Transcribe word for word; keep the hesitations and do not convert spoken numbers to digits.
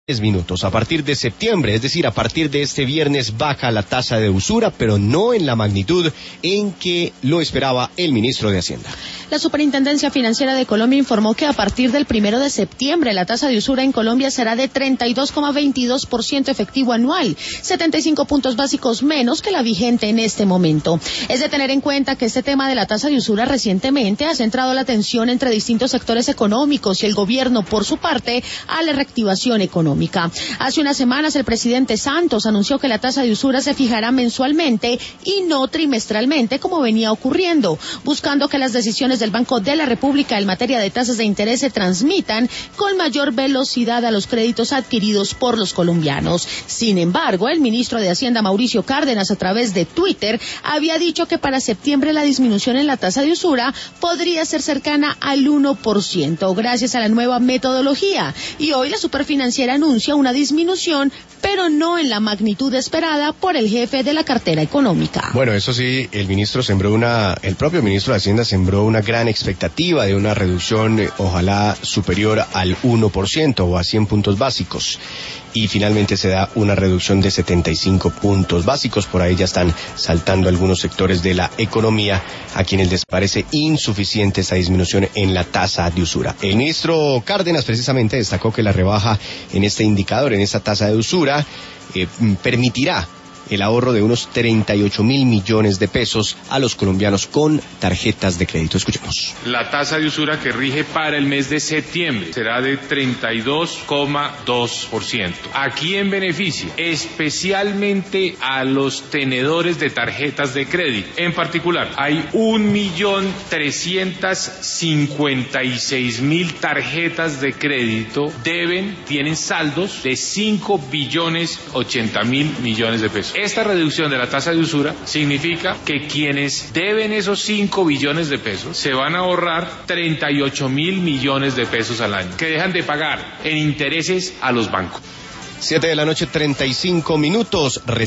minutos. A partir de septiembre, es decir, a partir de este viernes, baja la tasa de usura, pero no en la magnitud en que lo esperaba el ministro de Hacienda. La Superintendencia Financiera de Colombia informó que a partir del primero de septiembre la tasa de usura en Colombia será de treinta y dos coma veintidós por ciento efectivo anual, setenta y cinco puntos básicos menos que la vigente en este momento. Es de tener en cuenta que este tema de la tasa de usura recientemente ha centrado la atención entre distintos sectores económicos y el gobierno, por su parte, a la reactivación económica. Hace unas semanas el presidente Santos anunció que la tasa de usura se fijará mensualmente y no trimestralmente como venía ocurriendo, buscando que las decisiones del Banco de la República en materia de tasas de interés se transmitan con mayor velocidad a los créditos adquiridos por los colombianos. Sin embargo, el ministro de Hacienda, Mauricio Cárdenas, a través de Twitter, había dicho que para septiembre la disminución en la tasa de usura podría ser cercana al uno por ciento gracias a la nueva metodología. Y hoy la Superfinanciera anuncia una disminución, pero no en la magnitud esperada por el jefe de la cartera económica. Bueno, eso sí, el ministro sembró una, el propio ministro de Hacienda sembró una gran expectativa de una reducción, eh, ojalá superior al uno por ciento o a cien puntos básicos. Y finalmente se da una reducción de setenta y cinco puntos básicos. Por ahí ya están saltando algunos sectores de la economía a quienes les parece insuficiente esa disminución en la tasa de usura. El ministro Cárdenas precisamente destacó que la rebaja en este indicador, en esta tasa de usura, eh, permitirá el ahorro de unos treinta y ocho mil millones de pesos a los colombianos con tarjetas de crédito. Escuchemos. La tasa de usura que rige para el mes de septiembre será de treinta y dos coma dos por ciento. ¿A quién beneficia? Especialmente a los tenedores de tarjetas de crédito. En particular, hay un millón trescientos cincuenta y seis mil tarjetas de crédito deben, tienen saldos de cinco billones ochenta mil millones de pesos. Esta reducción de la tasa de usura significa que quienes deben esos cinco billones de pesos se van a ahorrar treinta y ocho mil millones de pesos al año, que dejan de pagar en intereses a los bancos. Siete de la noche, treinta y cinco minutos.